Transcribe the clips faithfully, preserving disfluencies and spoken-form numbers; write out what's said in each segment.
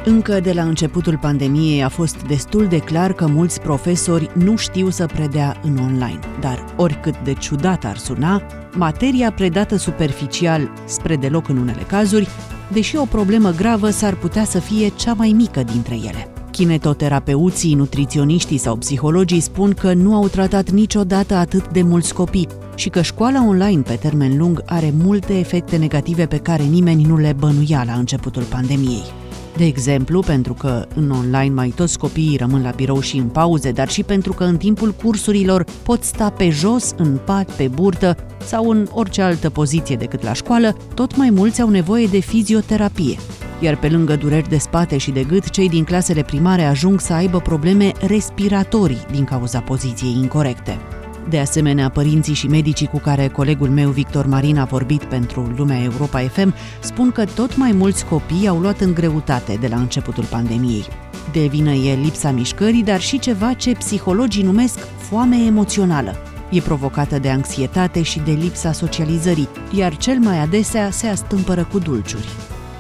Încă de la începutul pandemiei a fost destul de clar că mulți profesori nu știu să predea în online. Dar, oricât de ciudat ar suna, materia predată superficial, spre deloc în unele cazuri, deși o problemă gravă s-ar putea să fie cea mai mică dintre ele. Kinetoterapeuții, nutriționiștii sau psihologii spun că nu au tratat niciodată atât de mulți copii și că școala online pe termen lung are multe efecte negative pe care nimeni nu le bănuia la începutul pandemiei. De exemplu, pentru că în online mai toți copiii rămân la birou și în pauze, dar și pentru că în timpul cursurilor pot sta pe jos, în pat, pe burtă sau în orice altă poziție decât la școală, tot mai mulți au nevoie de fizioterapie. Iar pe lângă dureri de spate și de gât, cei din clasele primare ajung să aibă probleme respiratorii din cauza poziției incorecte. De asemenea, părinții și medicii cu care colegul meu Victor Marin a vorbit pentru Lumea Europa F M spun că tot mai mulți copii au luat în greutate de la începutul pandemiei. De vină e lipsa mișcării, dar și ceva ce psihologii numesc foame emoțională. E provocată de anxietate și de lipsa socializării, iar cel mai adesea se astâmpără cu dulciuri.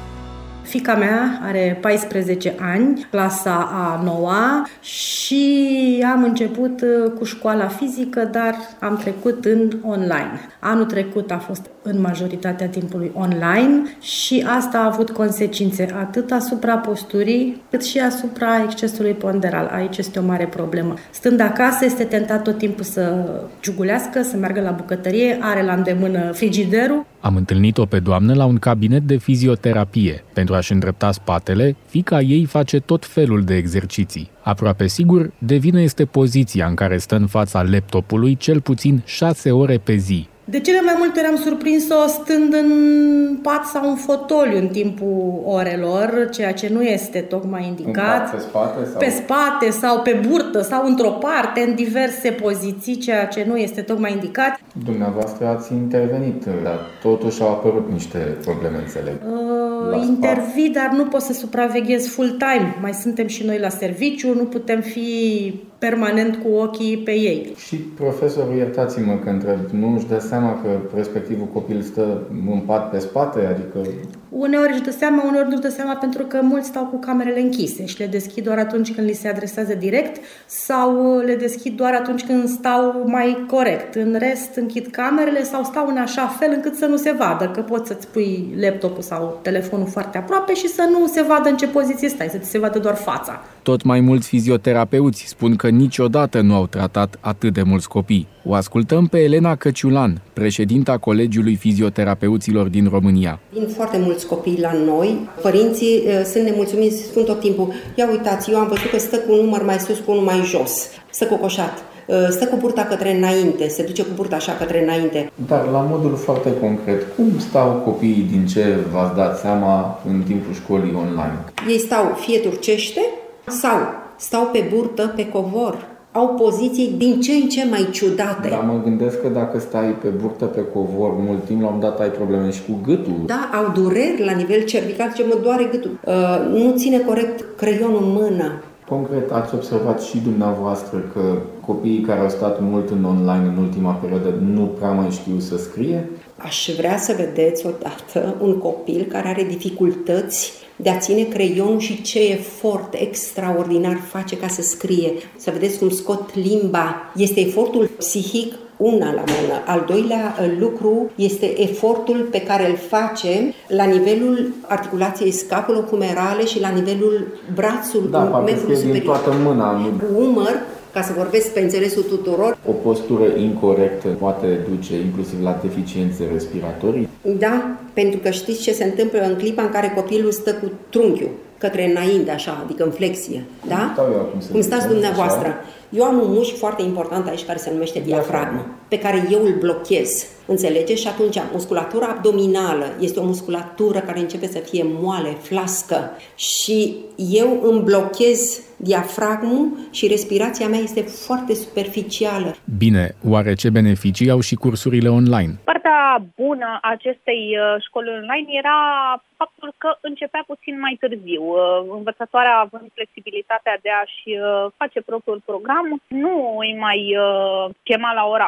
Fiica mea are paisprezece ani, clasa a noua, și am început cu școala fizică, dar am trecut în online. Anul trecut a fost în majoritatea timpului online și asta a avut consecințe atât asupra posturii, cât și asupra excesului ponderal. Aici este o mare problemă. Stând acasă, este tentat tot timpul să ciugulească, să meargă la bucătărie, are la îndemână frigiderul. Am întâlnit-o pe doamnă la un cabinet de fizioterapie. Pentru a-și îndrepta spatele, fiica ei face tot felul de exerciții. Aproape sigur, de vină este poziția în care stă în fața laptopului cel puțin șase ore pe zi. De cele mai multe ori am surprins-o stând în pat sau în fotoliu în timpul orelor, ceea ce nu este tocmai indicat. Pe spate sau? Pe spate sau pe burtă sau într-o parte, în diverse poziții, ceea ce nu este tocmai indicat. Dumneavoastră ați intervenit, dar totuși au apărut niște probleme, înțeleg. Uh, intervii, dar nu pot să supraveghez full-time. Mai suntem și noi la serviciu, nu putem fi permanent cu ochii pe ei. Și profesorul, iertați-mă că întreb, nu își dă seama că respectivul copil stă în pat pe spate? Adică... Uneori își dă seama, uneori nu își dă seama, pentru că mulți stau cu camerele închise și le deschid doar atunci când li se adresează direct sau le deschid doar atunci când stau mai corect. În rest închid camerele sau stau în așa fel încât să nu se vadă, că poți să-ți pui laptopul sau telefonul foarte aproape și să nu se vadă în ce poziție stai, să ți se vadă doar fața. Tot mai mulți fizioterapeuți spun că niciodată nu au tratat atât de mulți copii. O ascultăm pe Elena Căciulan, președinta Colegiului Fizioterapeuților din România. Vin foarte mulți copii la noi. Părinții uh, sunt nemulțumiți, spun tot timpul: ia uitați, eu am văzut că stă cu un număr mai sus, cu unul mai jos, stă cocoșat, uh, stă cu burta către înainte, se duce cu burta așa către înainte. Dar la modul foarte concret, cum stau copiii, din ce v-ați dat seama, în timpul școlii online? Ei stau fie turcește sau stau pe burtă, pe covor. Au poziții din ce în ce mai ciudate. Dar mă gândesc că dacă stai pe burtă, pe covor mult timp, la un dat ai probleme și cu gâtul. Da, au dureri la nivel cervical, ce mă doare gâtul. Uh, nu ține corect creionul în mână. Concret, ați observat și dumneavoastră că copiii care au stat mult în online în ultima perioadă nu prea mai știu să scrie? Aș vrea să vedeți odată un copil care are dificultăți de a ține creionul și ce efort extraordinar face ca să scrie. Să vedeți cum scot limba. Este efortul psihic, una la mână. Al doilea lucru este efortul pe care îl face la nivelul articulației scapulo-humerale și la nivelul brațului, da, umărului superior. Din toată mâna. Umăr, ca să vorbesc pe înțelesul tuturor. O postură incorectă poate duce inclusiv la deficiențe respiratorii? Da, pentru că știți ce se întâmplă în clipa în care copilul stă cu trunchiul către înainte, așa, adică în flexie. Cum da? stau eu acum să Cum stați dumneavoastră? Așa? Eu am un mușchi foarte important aici care se numește diafragmă, pe care eu îl blochez. Înțelegeți? Și atunci musculatura abdominală este o musculatură care începe să fie moale, flască, și eu îmi blochez diafragmul și respirația mea este foarte superficială. Bine, oare ce beneficii au și cursurile online? Partea bună a acestei școli online era faptul că începea puțin mai târziu. Învățătoarea, având flexibilitatea de a-și face propriul program, nu îi mai chema la ora opt,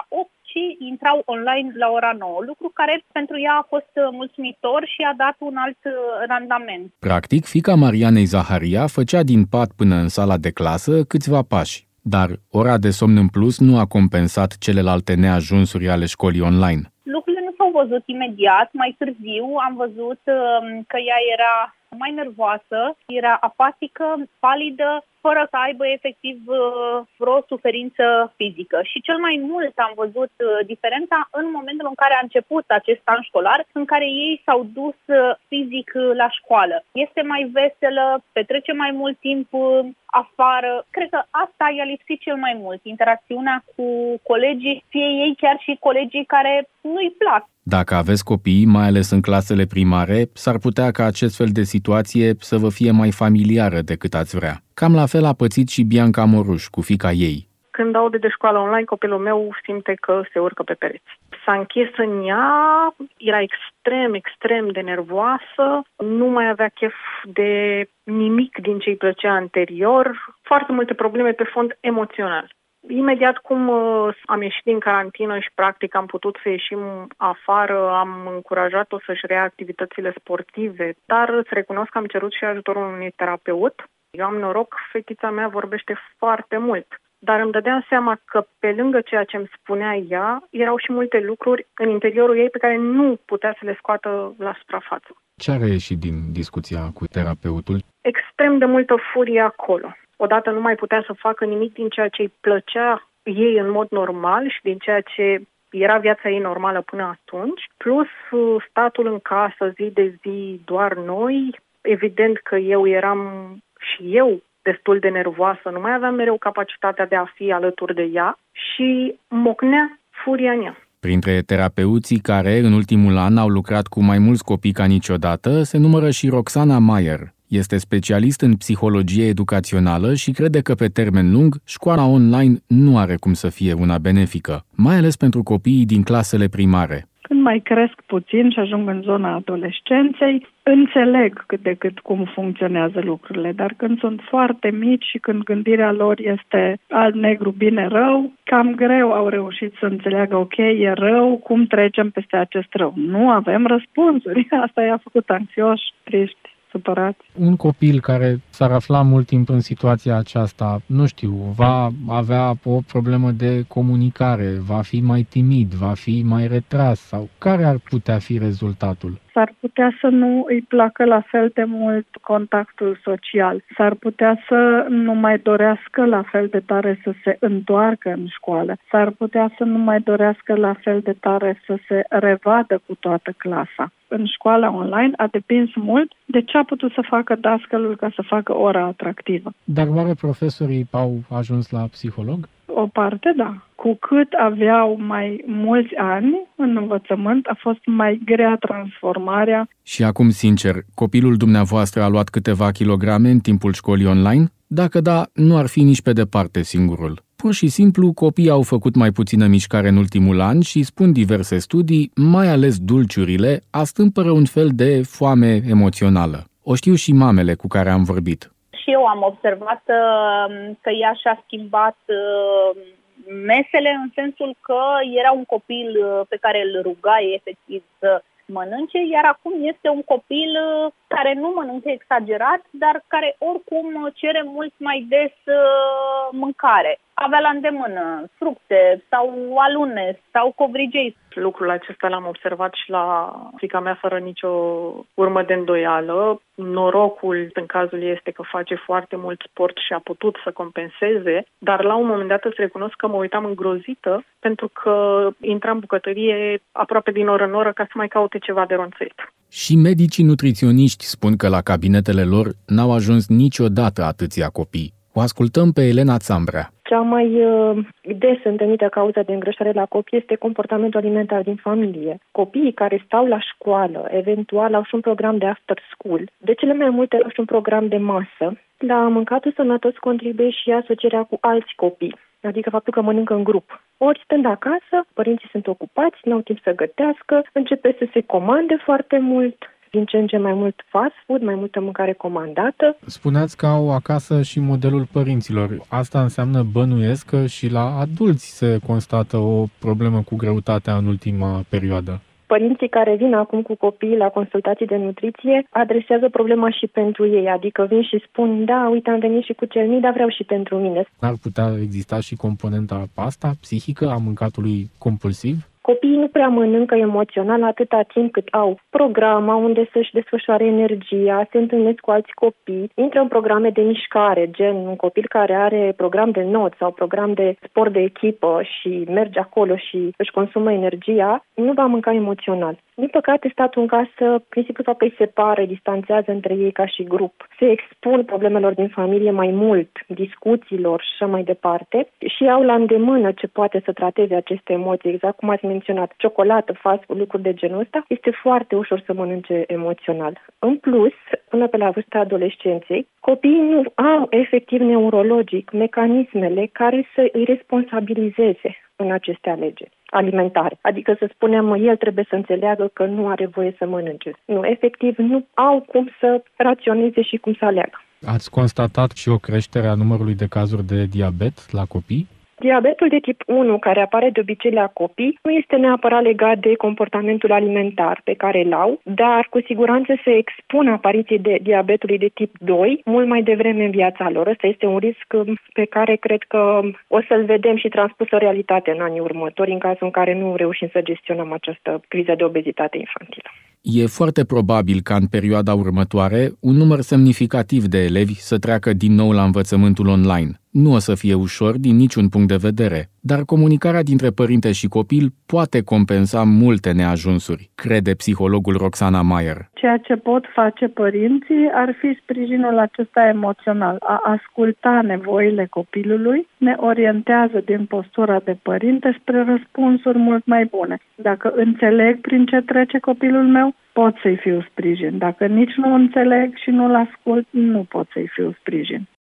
ci intrau online la ora nouă, lucru care pentru ea a fost mulțumitor și a dat un alt randament. Practic, fiica Marianei Zaharia făcea din pat până în sala de clasă câțiva pași, dar ora de somn în plus nu a compensat celelalte neajunsuri ale școlii online. Lucrurile nu s-au văzut imediat, mai târziu am văzut că ea era mai nervoasă, era apatică, palidă, fără să aibă efectiv vreo suferință fizică. Și cel mai mult am văzut diferența în momentul în care a început acest an școlar, în care ei s-au dus fizic la școală. Este mai veselă, petrece mai mult timp afară. Cred că asta i-a lipsit cel mai mult, interacțiunea cu colegii, fie ei chiar și colegii care nu-i plac. Dacă aveți copii, mai ales în clasele primare, s-ar putea ca acest fel de situație să vă fie mai familiară decât ați vrea. Cam la fel a pățit și Bianca Moruș cu fiica ei. Când aude de școală online, copilul meu simte că se urcă pe pereți. S-a închis în ea, era extrem, extrem de nervoasă, nu mai avea chef de nimic din ce îi plăcea anterior, foarte multe probleme pe fond emoțional. Imediat cum am ieșit din carantină și practic am putut să ieșim afară, am încurajat-o să-și reia activitățile sportive, dar îți recunosc că am cerut și ajutorul unui terapeut. Eu am noroc, fetița mea vorbește foarte mult, dar îmi dădeam seama că pe lângă ceea ce îmi spunea ea, erau și multe lucruri în interiorul ei pe care nu putea să le scoată la suprafață. Ce a reieșit din discuția cu terapeutul? Extrem de multă furie acolo. Odată nu mai putea să facă nimic din ceea ce îi plăcea ei în mod normal și din ceea ce era viața ei normală până atunci, plus statul în casă zi de zi doar noi. Evident că eu eram și eu destul de nervoasă, nu mai aveam mereu capacitatea de a fi alături de ea și mocnea furia în ea. Printre terapeuții care în ultimul an au lucrat cu mai mulți copii ca niciodată se numără și Roxana Mayer. Este specialist în psihologie educațională și crede că pe termen lung școala online nu are cum să fie una benefică, mai ales pentru copiii din clasele primare. Când mai cresc puțin și ajung în zona adolescenței, înțeleg cât de cât cum funcționează lucrurile, dar când sunt foarte mici și când gândirea lor este alb-negru, bine-rău, cam greu au reușit să înțeleagă, ok, e rău, cum trecem peste acest rău? Nu avem răspunsuri. Asta i-a făcut anxioși, triști, supărați. Un copil care s-ar afla mult timp în situația aceasta, nu știu, va avea o problemă de comunicare, va fi mai timid, va fi mai retras sau care ar putea fi rezultatul? S-ar putea să nu îi placă la fel de mult contactul social. S-ar putea să nu mai dorească la fel de tare să se întoarcă în școală. S-ar putea să nu mai dorească la fel de tare să se revadă cu toată clasa. În școala online a depins mult de ce a putut să facă dascălul ca să facă ora atractivă. Dar oare profesorii au ajuns la psiholog? O parte, da. Cu cât aveau mai mulți ani în învățământ, a fost mai grea transformarea. Și acum, sincer, copilul dumneavoastră a luat câteva kilograme în timpul școlii online? Dacă da, nu ar fi nici pe departe singurul. Pur și simplu, copiii au făcut mai puțină mișcare în ultimul an și, spun diverse studii, mai ales dulciurile, astâmpără un fel de foame emoțională. O știu și mamele cu care am vorbit. Și eu am observat că ea și-a schimbat mesele în sensul că era un copil pe care îl rugai efectiv să mănânce, iar acum este un copil care nu mănâncă exagerat, dar care oricum cere mult mai des mâncare. Avea la îndemână fructe sau alune sau covrigei. Lucrul acesta l-am observat și la fiica mea fără nicio urmă de îndoială. Norocul în cazul ei este că face foarte mult sport și a putut să compenseze, dar la un moment dat îți recunosc că mă uitam îngrozită pentru că intra în bucătărie aproape din oră în oră ca să mai caute ceva de ronțăit. Și medicii nutriționiști spun că la cabinetele lor n-au ajuns niciodată atâția copii. O ascultăm pe Elena Țambrea. Cea mai uh, des întâlnită cauză de îngrășare la copii este comportamentul alimentar din familie. Copiii care stau la școală, eventual au și un program de after school, de cele mai multe au și un program de masă. La mâncatul sănătos contribuie și asocierea cu alți copii, adică faptul că mănâncă în grup. Ori stând acasă, părinții sunt ocupați, n-au timp să gătească, începe să se comande foarte mult, din ce în ce mai mult fast food, mai multă mâncare comandată. Spuneați că au acasă și modelul părinților. Asta înseamnă, bănuiesc, că și la adulți se constată o problemă cu greutatea în ultima perioadă. Părinții care vin acum cu copiii la consultații de nutriție adresează problema și pentru ei, adică vin și spun, da, uite, am venit și cu cel mic, dar vreau și pentru mine. Ar putea exista și componenta asta psihică a mâncatului compulsiv? Copiii nu prea mănâncă emoțional atâta timp cât au programa unde să-și desfășoare energia, se întâlnesc cu alți copii, intră în programe de mișcare, gen un copil care are program de not sau program de sport de echipă și merge acolo și își consumă energia, nu va mânca emoțional. Din păcate, statul în casă, principiul faptul că îi separă, distanțează între ei ca și grup, se expun problemelor din familie mai mult, discuțiilor și așa mai departe și au la îndemână ce poate să trateze aceste emoții, exact cum ați menționat, ciocolată, fast food, lucruri de genul ăsta, este foarte ușor să mănânce emoțional. În plus, până pe la vârsta adolescenței, copiii nu au efectiv neurologic mecanismele care să îi responsabilizeze în aceste alegeri alimentare. Adică să spunem, el trebuie să înțeleagă că nu are voie să mănânce. Nu, efectiv, nu au cum să raționeze și cum să aleagă. Ați constatat și o creștere a numărului de cazuri de diabet la copii? Diabetul de tip unu, care apare de obicei la copii, nu este neapărat legat de comportamentul alimentar pe care îl au, dar cu siguranță se expun apariției de diabetului de tip doi mult mai devreme în viața lor. Ăsta este un risc pe care cred că o să-l vedem și transpus în realitate în anii următori, în cazul în care nu reușim să gestionăm această criză de obezitate infantilă. E foarte probabil ca în perioada următoare un număr semnificativ de elevi să treacă din nou la învățământul online. Nu o să fie ușor din niciun punct de vedere, dar comunicarea dintre părinte și copil poate compensa multe neajunsuri, crede psihologul Roxana Maier. Ceea ce pot face părinții ar fi sprijinul acesta emoțional, a asculta nevoile copilului, ne orientează din postura de părinte spre răspunsuri mult mai bune. Dacă înțeleg prin ce trece copilul meu, pot să-i fiu sprijin. Dacă nici nu înțeleg și nu-l ascult, nu pot să-i fiu sprijin.